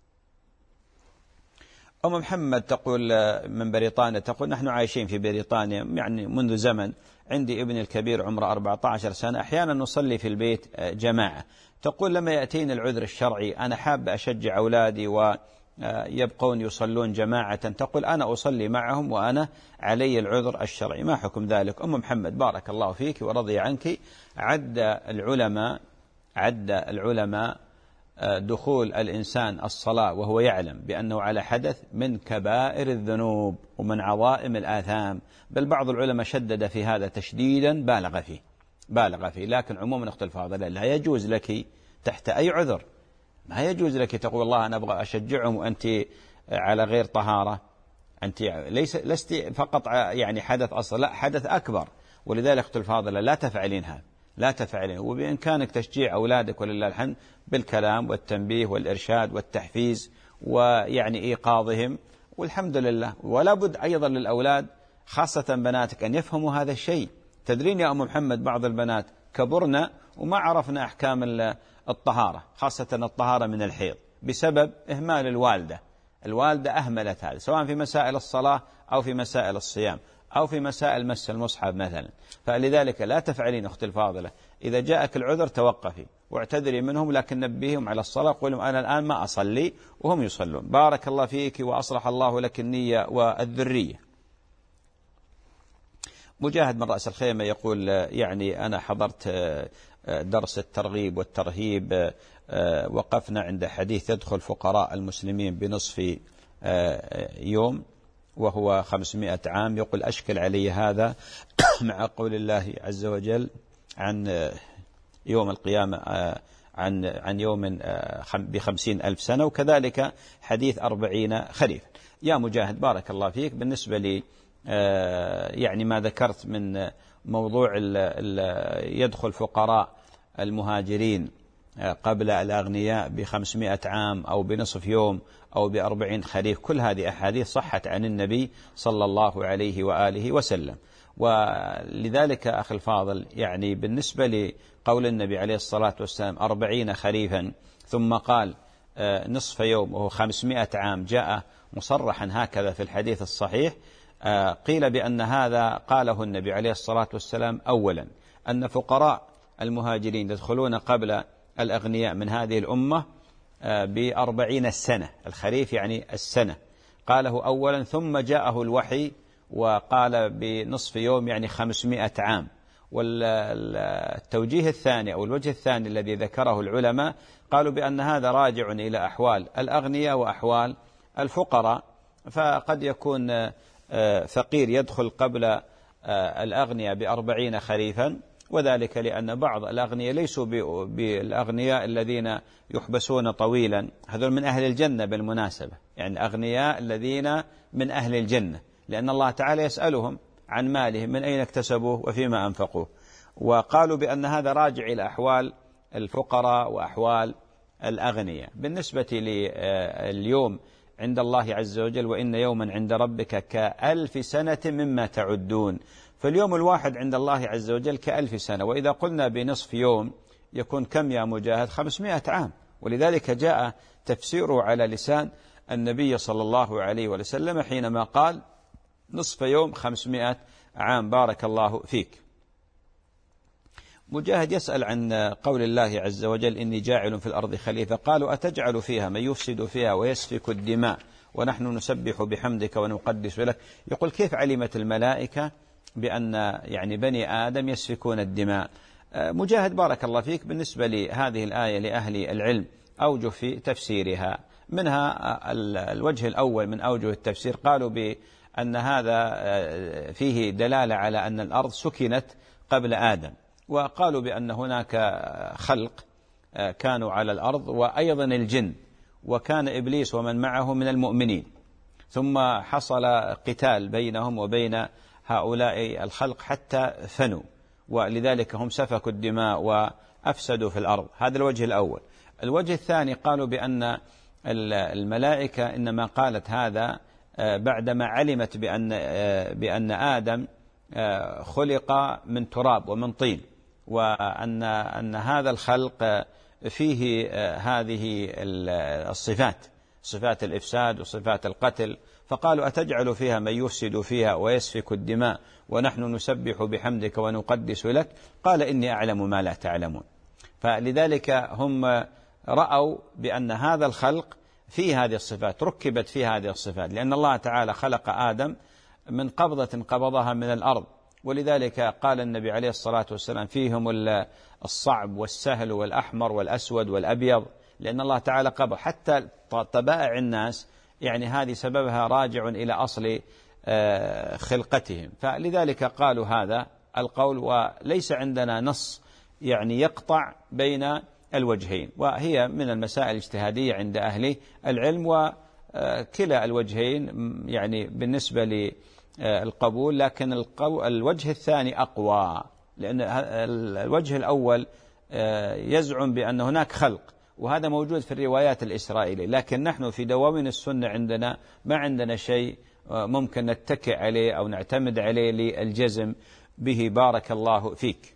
أم محمد تقول من بريطانيا، تقول نحن عايشين في بريطانيا يعني منذ زمن، عندي ابن الكبير عمره 14 سنة، أحيانا نصلي في البيت جماعة. تقول لما يأتيني العذر الشرعي أنا حاب أشجع أولادي ويبقون يصلون جماعة، تقول أنا أصلي معهم وأنا علي العذر الشرعي، ما حكم ذلك؟ أم محمد بارك الله فيك ورضي عنك. عد العلماء دخول الإنسان الصلاة وهو يعلم بأنه على حدث من كبائر الذنوب ومن عظائم الآثام، بل بعض العلماء شدد في هذا تشديدا بالغ فيه، بالغ فيه. لكن عموما أخت الفاضلة لا يجوز لك تحت أي عذر، ما يجوز لك تقول والله أنا أبغى أشجعهم وأنت على غير طهارة، أنت لست فقط يعني حدث أصلا، لا حدث أكبر. ولذلك أخت الفاضلة لا تفعلينها، لا تفعلين. وبإمكانك تشجيع أولادك ولله الحمد بالكلام والتنبيه والإرشاد والتحفيز ويعني إيقاظهم، والحمد لله. ولا بد أيضا للأولاد خاصة بناتك أن يفهموا هذا الشيء. تدرين يا أم محمد بعض البنات كبرنا وما عرفنا أحكام الطهارة، خاصة الطهارة من الحيض، بسبب إهمال الوالدة أهملت هذا، سواء في مسائل الصلاة أو في مسائل الصيام أو في مسائل مس المصحف مثلا. فلذلك لا تفعلين أختي الفاضلة، إذا جاءك العذر توقفي واعتذري منهم، لكن نبههم على الصلاة، قولهم أنا الآن ما أصلي وهم يصلون. بارك الله فيك وأصلح الله لك النية والذرية. مجاهد من رأس الخيمة يقول يعني أنا حضرت درس الترغيب والترهيب، وقفنا عند حديث يدخل فقراء المسلمين بنصف يوم وهو 500 عام. يقول أشكل علي هذا مع قول الله عز وجل عن يوم القيامة عن يوم ب50,000 سنة، وكذلك حديث 40 خريف. يا مجاهد بارك الله فيك، بالنسبة لي يعني ما ذكرت من موضوع يدخل فقراء المهاجرين قبل الأغنياء ب500 عام أو بنصف يوم أو ب40 خريف، كل هذه أحاديث صحت عن النبي صلى الله عليه وآله وسلم. ولذلك أخي الفاضل يعني بالنسبة لقول النبي عليه الصلاة والسلام 40 خريفا ثم قال نصف يوم وهو 500 عام، جاء مصرحا هكذا في الحديث الصحيح. قيل بأن هذا قاله النبي عليه الصلاة والسلام أولا أن فقراء المهاجرين يدخلون قبل الأغنياء من هذه الأمة ب40 سنة، الخريف يعني السنة، قاله أولا، ثم جاءه الوحي وقال بنصف يوم يعني 500 عام. والتوجيه الثاني أو الوجه الثاني الذي ذكره العلماء قالوا بأن هذا راجع إلى أحوال الأغنياء وأحوال الفقراء، فقد يكون فقير يدخل قبل الأغنياء ب40 خريفا، وذلك لأن بعض الأغنياء ليسوا بالأغنياء الذين يحبسون طويلا، هذول من أهل الجنة بالمناسبة، يعني أغنياء الذين من أهل الجنة، لأن الله تعالى يسألهم عن مالهم من أين اكتسبوه وفيما أنفقوه. وقالوا بأن هذا راجع إلى أحوال الفقراء وأحوال الأغنياء. بالنسبة لليوم عند الله عز وجل وإن يوما عند ربك ك1000 سنة مما تعدون، فاليوم الواحد عند الله عز وجل ك1000 سنة، وإذا قلنا بنصف يوم يكون كم يا مجاهد؟ 500 عام. ولذلك جاء تفسيره على لسان النبي صلى الله عليه وسلم حينما قال نصف يوم 500 عام. بارك الله فيك. مجاهد يسأل عن قول الله عز وجل إني جاعل في الأرض خليفة، قالوا أتجعل فيها من يفسد فيها ويسفك الدماء ونحن نسبح بحمدك ونقدس لك. يقول كيف علمت الملائكة بأن يعني بني آدم يسفكون الدماء؟ مجاهد بارك الله فيك، بالنسبة لهذه الآية لأهل العلم أوجه في تفسيرها، منها الوجه الأول من أوجه التفسير قالوا بأن هذا فيه دلالة على أن الأرض سكنت قبل آدم، وقالوا بأن هناك خلق كانوا على الأرض وأيضا الجن، وكان إبليس ومن معه من المؤمنين، ثم حصل قتال بينهم وبين هؤلاء الخلق حتى فنوا، ولذلك هم سفكوا الدماء وأفسدوا في الأرض. هذا الوجه الأول. الوجه الثاني قالوا بأن الملائكة إنما قالت هذا بعدما علمت بأن آدم خلق من تراب ومن طين، وأن هذا الخلق فيه هذه الصفات، صفات الإفساد وصفات القتل، فقالوا أتجعل فيها من يفسد فيها ويسفك الدماء ونحن نسبح بحمدك ونقدس لك، قال إني أعلم ما لا تعلمون. فلذلك هم رأوا بأن هذا الخلق فيه هذه الصفات، ركبت فيه هذه الصفات، لأن الله تعالى خلق آدم من قبضة قبضها من الأرض، ولذلك قال النبي عليه الصلاة والسلام فيهم الصعب والسهل والأحمر والأسود والأبيض، لأن الله تعالى قبض حتى طبائع الناس، يعني هذه سببها راجع إلى أصل خلقتهم. فلذلك قالوا هذا القول، وليس عندنا نص يعني يقطع بين الوجهين، وهي من المسائل الاجتهادية عند أهل العلم، وكلا الوجهين يعني بالنسبة للقبول، لكن الوجه الثاني أقوى، لأن الوجه الأول يزعم بأن هناك خلق، وهذا موجود في الروايات الإسرائيلية، لكن نحن في دواوين السنة عندنا ما عندنا شيء ممكن نتكئ عليه أو نعتمد عليه للجزم به. بارك الله فيك.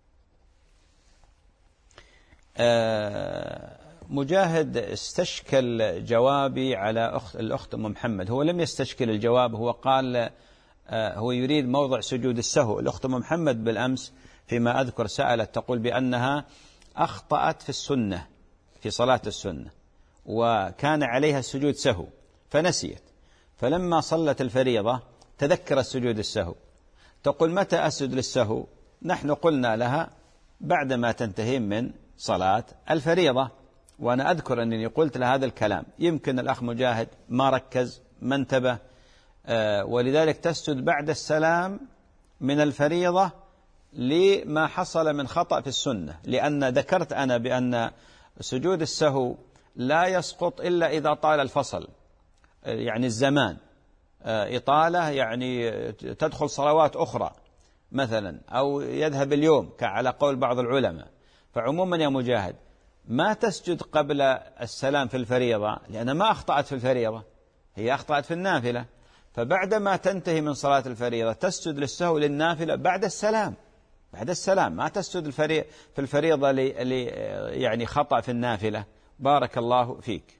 مجاهد استشكل جوابي على الأخت أم محمد. هو لم يستشكل الجواب، هو قال هو يريد موضع سجود السهو. الأخت أم محمد بالأمس فيما أذكر سألت تقول بأنها أخطأت في السنة، في صلاة السنة، وكان عليها السجود سهو فنسيت، فلما صلت الفريضة تذكرت سجود السهو. تقول متى أسجد للسهو؟ نحن قلنا لها بعدما تنتهي من صلاة الفريضة، وأنا أذكر أنني قلت لها هذا الكلام، يمكن الأخ مجاهد ما ركز ما انتبه، ولذلك تسجد بعد السلام من الفريضة لما حصل من خطأ في السنة، لأن ذكرت أنا بأن سجود السهو لا يسقط إلا إذا طال الفصل، يعني الزمان إطالة، يعني تدخل صلوات أخرى مثلا أو يذهب اليوم على قول بعض العلماء. فعموما يا مجاهد ما تسجد قبل السلام في الفريضة، لأن ما أخطأت في الفريضة، هي أخطأت في النافلة، فبعدما تنتهي من صلاة الفريضة تسجد للسهو للنافلة بعد السلام، بعد السلام، ما تسجد في الفريضة يعني خطأ في النافلة. بارك الله فيك.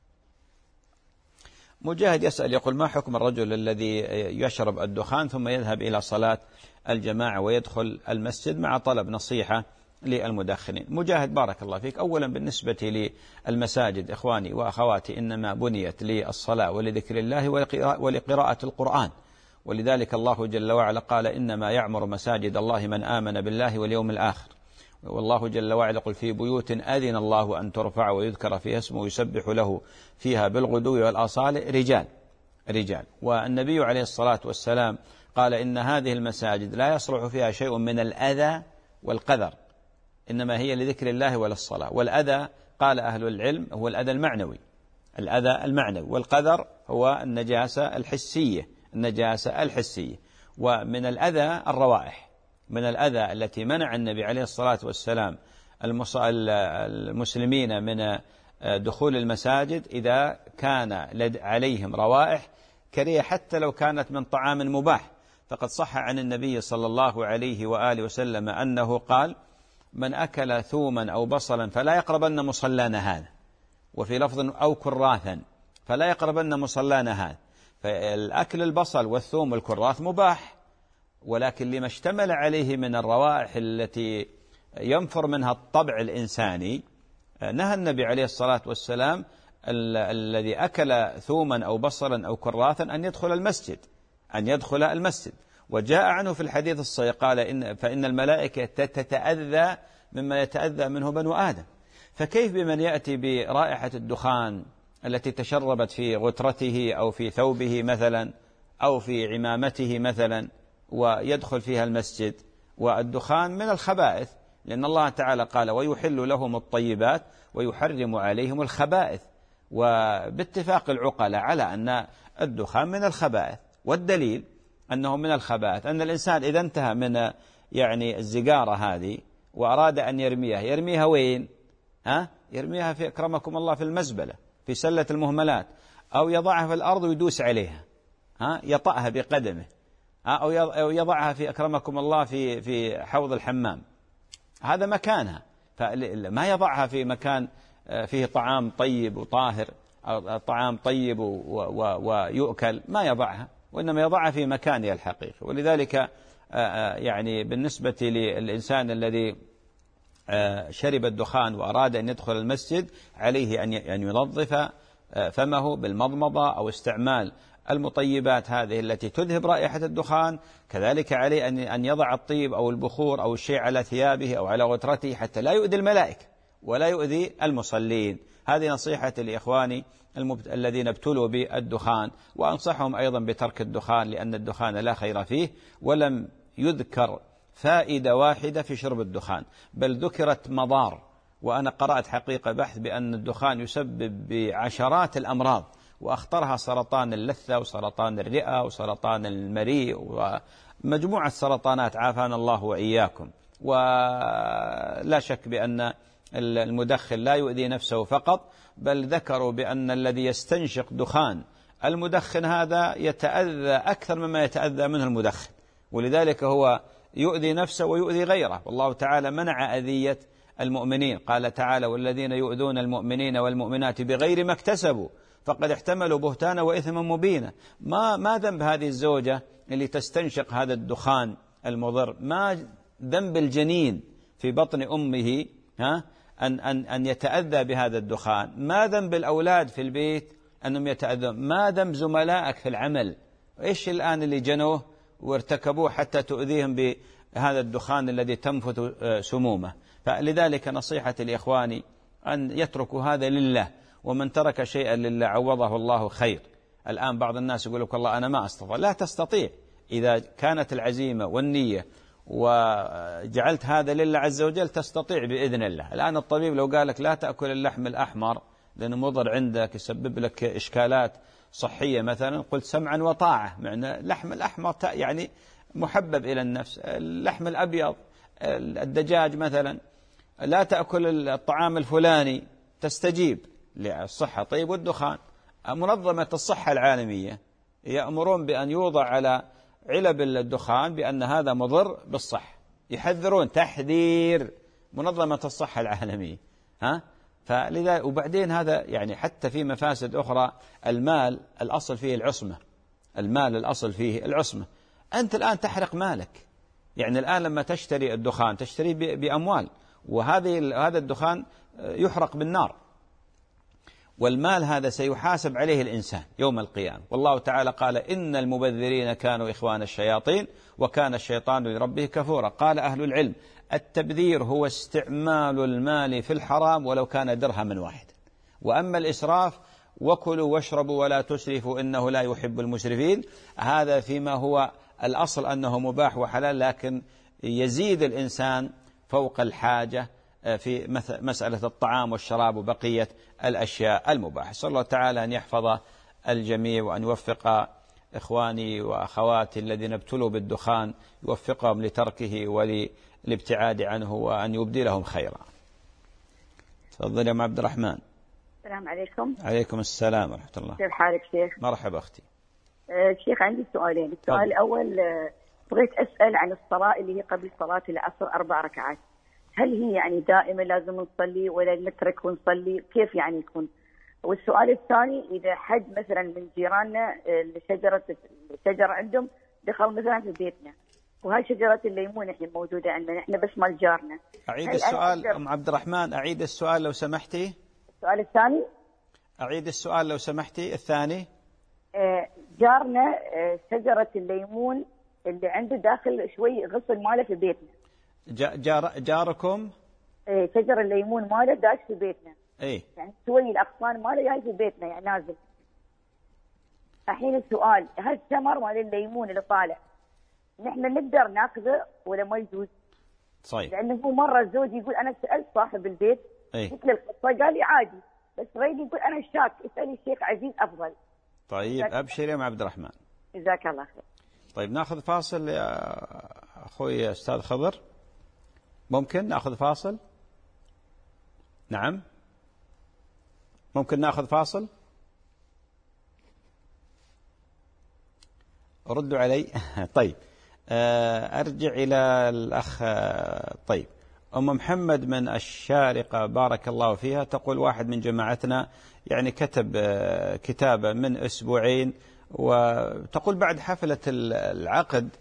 مجاهد يسأل يقول ما حكم الرجل الذي يشرب الدخان ثم يذهب إلى صلاة الجماعة ويدخل المسجد مع طلب نصيحة للمدخنين؟ مجاهد بارك الله فيك، أولا بالنسبة للمساجد إخواني وأخواتي إنما بنيت للصلاة ولذكر الله ولقراءة القرآن، ولذلك الله جل وعلا قال إنما يعمر مساجد الله من آمن بالله واليوم الآخر، والله جل وعلا يقول في بيوت أذن الله أن ترفع ويذكر فيها اسمه يسبح له فيها بالغدو والآصال رجال. والنبي عليه الصلاة والسلام قال إن هذه المساجد لا يصلح فيها شيء من الأذى والقذر، إنما هي لذكر الله وللصلاة. والأذى قال أهل العلم هو الأذى المعنوي، والقذر هو النجاسة الحسية. ومن الأذى الروائح، من الأذى التي منع النبي عليه الصلاة والسلام المسلمين من دخول المساجد إذا كان عليهم روائح كريهة حتى لو كانت من طعام مباح. فقد صح عن النبي صلى الله عليه وآله وسلم أنه قال من أكل ثوما أو بصلا فلا يقربن مصلانا هذا، وفي لفظ أو كراثا فلا يقربن مصلانا هذا. فالأكل البصل والثوم والكراث مباح، ولكن لما اشتمل عليه من الروائح التي ينفر منها الطبع الإنساني نهى النبي عليه الصلاة والسلام الذي أكل ثوما أو بصلا أو كراثا أن يدخل المسجد. وجاء عنه في الحديث الصحيح قال فإن الملائكة تتأذى مما يتأذى منه بنو آدم. فكيف بمن يأتي برائحة الدخان التي تشربت في غترته أو في ثوبه مثلا أو في عمامته مثلا ويدخل فيها المسجد؟ والدخان من الخبائث، لأن الله تعالى قال ويحل لهم الطيبات ويحرم عليهم الخبائث، وباتفاق العقلاء على أن الدخان من الخبائث. والدليل أنه من الخبائث أن الإنسان إذا انتهى من يعني الزجارة هذه وأراد أن يرميها وين؟ يرميها في أكرمكم الله في المزبلة، في سلة المهملات، أو يضعها في الأرض ويدوس عليها، يطأها بقدمه، أو يضعها في أكرمكم الله في حوض الحمام، هذا مكانها. فما يضعها في مكان فيه طعام طيب وطاهر أو طعام طيب ويؤكل، ما يضعها، وإنما يضعها في مكانها الحقيقي. ولذلك يعني بالنسبة للإنسان الذي شرب الدخان وأراد أن يدخل المسجد عليه أن ينظف فمه بالمضمضة أو استعمال المطيبات هذه التي تذهب رائحة الدخان. كذلك عليه أن يضع الطيب أو البخور أو الشيء على ثيابه أو على غترته حتى لا يؤذي الملائكة ولا يؤذي المصلين. هذه نصيحة لإخواني الذين ابتلوا بالدخان، وأنصحهم أيضا بترك الدخان، لأن الدخان لا خير فيه، ولم يذكر فائدة واحدة في شرب الدخان، بل ذكرت مضار. وأنا قرأت حقيقة بحث بأن الدخان يسبب بعشرات الأمراض، وأخطرها سرطان اللثة وسرطان الرئة وسرطان المريء ومجموعة سرطانات عافانا الله وإياكم. ولا شك بأن المدخن لا يؤذي نفسه فقط، بل ذكروا بأن الذي يستنشق دخان المدخن هذا يتأذى أكثر مما يتأذى منه المدخن، ولذلك هو يؤذي نفسه ويؤذي غيره. والله تعالى منع أذية المؤمنين، قال تعالى: والذين يؤذون المؤمنين والمؤمنات بغير ما اكتسبوا فقد احتملوا بهتانا وإثما مبينا. ما ذنب هذه الزوجة اللي تستنشق هذا الدخان المضر؟ ما ذنب الجنين في بطن أمه أن يتأذى بهذا الدخان؟ ما ذنب الأولاد في البيت أنهم يتأذون؟ ما ذنب زملائك في العمل؟ إيش الآن اللي جنوه وارتكبوه حتى تؤذيهم بهذا الدخان الذي تنفث سمومه؟ فلذلك نصيحتي لإخواني أن يتركوا هذا لله، ومن ترك شيئا لله عوضه الله خير. الآن بعض الناس يقول لك والله أنا ما أستطيع. لا تستطيع إذا كانت العزيمة والنية وجعلت هذا لله عز وجل، تستطيع بإذن الله. الآن الطبيب لو قال لك لا تأكل اللحم الأحمر لأنه مضر عندك، يسبب لك إشكالات صحية مثلا، قلت سمعا وطاعة، معنى اللحم الأحمر يعني محبب إلى النفس. اللحم الأبيض، الدجاج مثلا، لا تأكل الطعام الفلاني، تستجيب للصحة. طيب والدخان؟ منظمة الصحة العالمية يأمرون بأن يوضع على علب الدخان بأن هذا مضر بالصحة، يحذرون تحذير منظمة الصحة العالمية. فلذا وبعدين هذا يعني حتى في مفاسد أخرى. المال الأصل فيه العصمة، المال الأصل فيه العصمة. أنت الآن تحرق مالك، يعني الآن لما تشتري الدخان تشتري بأموال، هذا الدخان يحرق بالنار، والمال هذا سيحاسب عليه الإنسان يوم القيامة. والله تعالى قال: إن المبذرين كانوا إخوان الشياطين وكان الشيطان لربه كفورا. قال أهل العلم: التبذير هو استعمال المال في الحرام ولو كان درهما واحدا. وأما الإسراف: وكلوا واشربوا ولا تسرفوا إنه لا يحب المسرفين، هذا فيما هو الأصل أنه مباح وحلال، لكن يزيد الإنسان فوق الحاجة في مسألة الطعام والشراب وبقية الأشياء المباحة. صلى الله تعالى أن يحفظ الجميع، وأن يوفق إخواني وأخواتي الذين ابتلوا بالدخان، يوفقهم لتركه وللابتعاد عنه، وأن يبدلهم خيرا. تفضل يا أم عبد الرحمن. السلام عليكم. عليكم السلام ورحمة الله. كيف حالك شيخ؟ مرحبا أختي. شيخ عندي سؤالين. السؤال الأول، بغيت أسأل عن الصلاة اللي هي قبل صلاة العصر 4 ركعات، هل هي يعني دائما لازم نصلي ولا نترك ونصلي؟ كيف يعني يكون؟ والسؤال الثاني، إذا حد مثلا من جيراننا الشجرة عندهم دخل مثلا في بيتنا، وهاي شجرة الليمون احنا موجودة عندنا احنا بس مال جارنا. أعيد السؤال أم عبد الرحمن، أعيد السؤال لو سمحتي. السؤال الثاني، أعيد السؤال لو سمحتي الثاني. جارنا شجرة الليمون اللي عنده داخل شوي غصن ماله في بيتنا. جاركم شجر الليمون ماله داش في بيتنا، يعني شوي الأغصان ماله جاي في بيتنا يعني نازل. الحين السؤال، هل الثمر مال الليمون اللي طالع نحن نقدر ناخذه ولا ما يجوز؟ صحيح. لأنه هو مرة الزوج يقول أنا سألت صاحب البيت قلت له القصة قال لي عادي، بس غيري يقول أنا شاك، اسألي الشيخ عزيز أفضل. طيب أبشر يا عبد الرحمن. جزاك الله خير. طيب ناخذ فاصل يا أخوي أستاذ خضر، ممكن ناخذ فاصل؟ نعم ممكن ناخذ فاصل؟ ردوا علي. طيب أرجع إلى الأخ. طيب أم محمد من الشارقة بارك الله فيها تقول: واحد من جماعتنا يعني كتب كتابة من أسبوعين، وتقول بعد حفلة العقد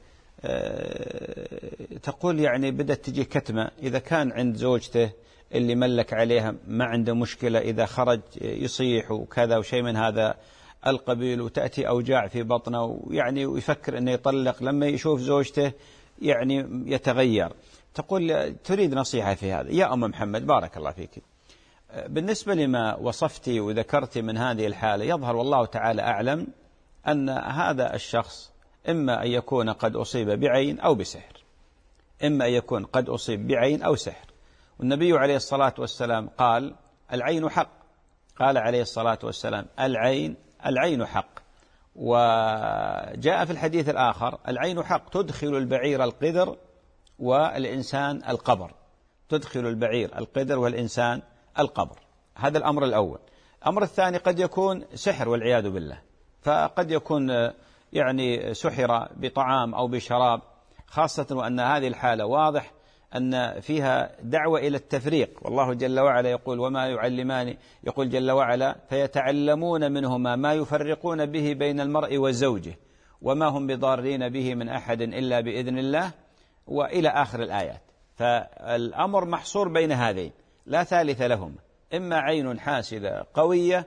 تقول يعني بدأت تجي كتمة، إذا كان عند زوجته اللي ملك عليها ما عنده مشكلة، إذا خرج يصيح وكذا وشيء من هذا القبيل، وتأتي أوجاع في بطنه ويعني ويفكر أنه يطلق، لما يشوف زوجته يعني يتغير. تقول تريد نصيحة في هذا. يا أم محمد بارك الله فيك، بالنسبة لما وصفتي وذكرتي من هذه الحالة، يظهر والله تعالى أعلم أن هذا الشخص إما أن يكون قد أصيب بعين أو بسحر. إما أن يكون قد أصيب بعين أو سحر. والنبي عليه الصلاة والسلام قال العين حق، قال عليه الصلاة والسلام العين حق. وجاء في الحديث الآخر العين حق تدخل البعير القدر والإنسان القبر، تدخل البعير القدر والإنسان القبر. هذا الأمر الأول. الأمر الثاني قد يكون سحر والعياذ بالله، فقد يكون يعني سحر بطعام أو بشراب، خاصة وأن هذه الحالة واضح أن فيها دعوة إلى التفريق. والله جل وعلا يقول وما يعلمان، يقول جل وعلا فيتعلمون منهما ما يفرقون به بين المرء وزوجه وما هم بضارين به من أحد إلا بإذن الله، وإلى آخر الآيات. فالأمر محصور بين هذين لا ثالث لهم، إما عين حاسدة قوية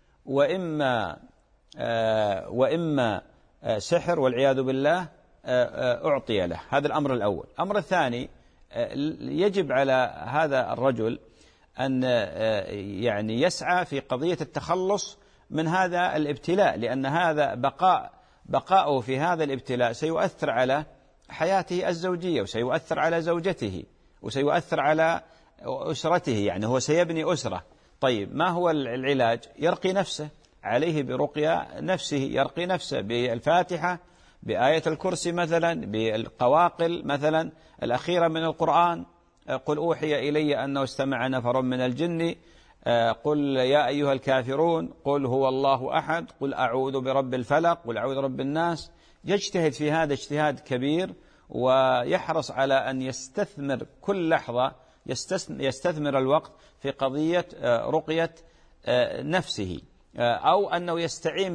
وإما سحر والعياذ بالله أعطي له. هذا الأمر الأول. الأمر الثاني يجب على هذا الرجل أن يعني يسعى في قضية التخلص من هذا الابتلاء، لأن هذا بقاؤه في هذا الابتلاء سيؤثر على حياته الزوجية، وسيؤثر على زوجته، وسيؤثر على أسرته، يعني هو سيبني أسرة. طيب ما هو العلاج؟ يرقي نفسه، عليه برقية نفسه، يرقي نفسه بالفاتحة، بآية الكرسي مثلا، بالقواقل مثلا الأخيرة من القرآن، قل أوحي إلي أنه استمع نفر من الجن، قل يا أيها الكافرون، قل هو الله أحد، قل أعوذ برب الفلق، قل أعوذ برب الناس. يجتهد في هذا اجتهاد كبير، ويحرص على أن يستثمر كل لحظة، يستثمر الوقت في قضية رقية نفسه، أو أنه يستعين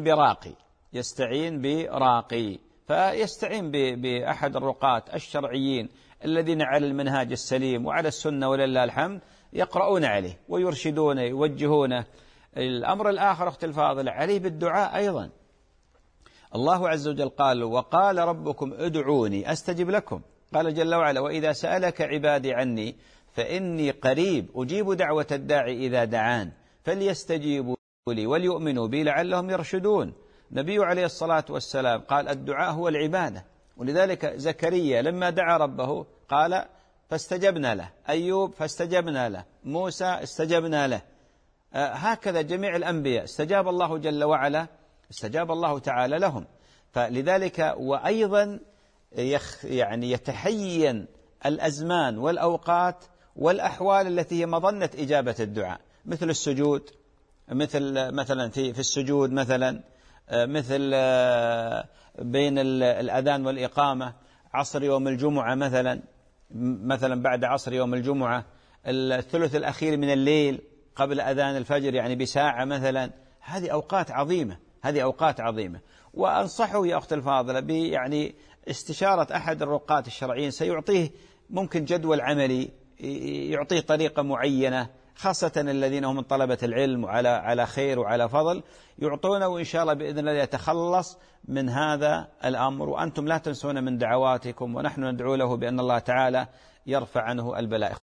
براقي، فيستعين بأحد الرقاة الشرعيين الذين على المنهاج السليم وعلى السنة ولله الحمد، يقرؤون عليه ويرشدونه يوجهونه. الأمر الآخر أختي الفاضلة عليه بالدعاء أيضا. الله عز وجل قال وقال ربكم ادعوني أستجب لكم، قال جل وعلا وإذا سألك عبادي عني فإني قريب أجيب دعوة الداعي إذا دعان فليستجيبوا لي وليؤمنوا بي لعلهم يرشدون. النبي عليه الصلاة والسلام قال الدعاء هو العبادة، ولذلك زكريا لما دعا ربه قال فاستجبنا له، أيوب فاستجبنا له، موسى استجبنا له، هكذا جميع الأنبياء استجاب الله جل وعلا، استجاب الله تعالى لهم. فلذلك وأيضا يعني يتحين الأزمان والأوقات والأحوال التي هي مظنة إجابة الدعاء، مثل السجود، مثلا في السجود مثلا، مثل بين الأذان والإقامة، عصر يوم الجمعة مثلا بعد عصر يوم الجمعة، الثلث الأخير من الليل قبل أذان الفجر يعني بساعة مثلا. هذه أوقات عظيمة. وأنصحه يا أخت الفاضلة يعني استشارة أحد الرقاة الشرعيين، سيعطيه ممكن جدول عملي، يعطيه طريقة معينة، خاصة الذين هم من طلبة العلم وعلى خير وعلى فضل، يعطونه وإن شاء الله بإذن الله يتخلص من هذا الأمر. وأنتم لا تنسون من دعواتكم، ونحن ندعو له بأن الله تعالى يرفع عنه البلاء.